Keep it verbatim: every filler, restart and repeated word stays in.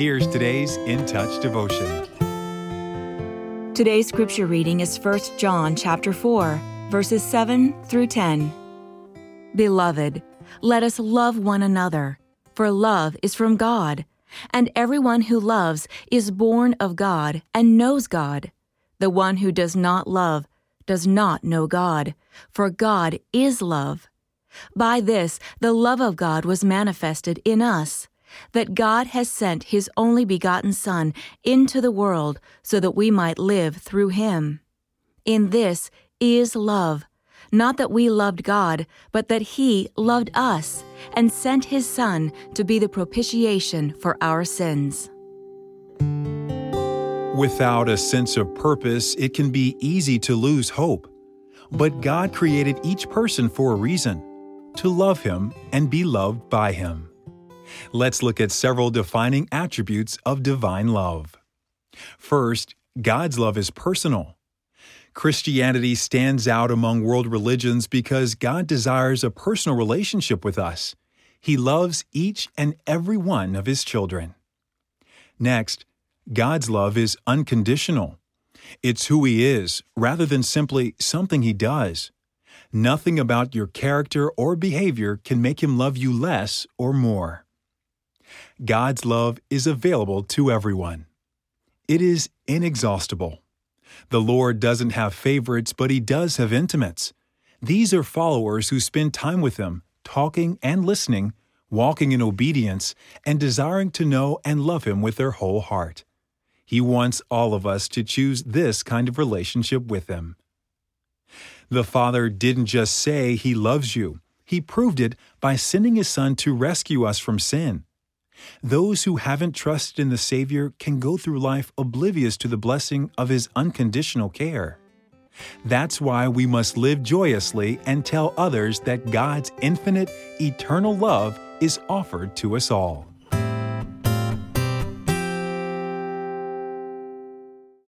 Here's today's In Touch devotion. Today's scripture reading is First John chapter four, verses seven through ten. Beloved, let us love one another, for love is from God, and everyone who loves is born of God and knows God. The one who does not love does not know God, for God is love. By this the love of God was manifested in us, that God has sent His only begotten Son into the world so that we might live through Him. In this is love, not that we loved God, but that He loved us and sent His Son to be the propitiation for our sins. Without a sense of purpose, it can be easy to lose hope. But God created each person for a reason, to love Him and be loved by Him. Let's look at several defining attributes of divine love. First, God's love is personal. Christianity stands out among world religions because God desires a personal relationship with us. He loves each and every one of His children. Next, God's love is unconditional. It's who He is, rather than simply something He does. Nothing about your character or behavior can make Him love you less or more. God's love is available to everyone. It is inexhaustible. The Lord doesn't have favorites, but He does have intimates. These are followers who spend time with Him, talking and listening, walking in obedience, and desiring to know and love Him with their whole heart. He wants all of us to choose this kind of relationship with Him. The Father didn't just say He loves you. He proved it by sending His Son to rescue us from sin. Those who haven't trusted in the Savior can go through life oblivious to the blessing of His unconditional care. That's why we must live joyously and tell others that God's infinite, eternal love is offered to us all.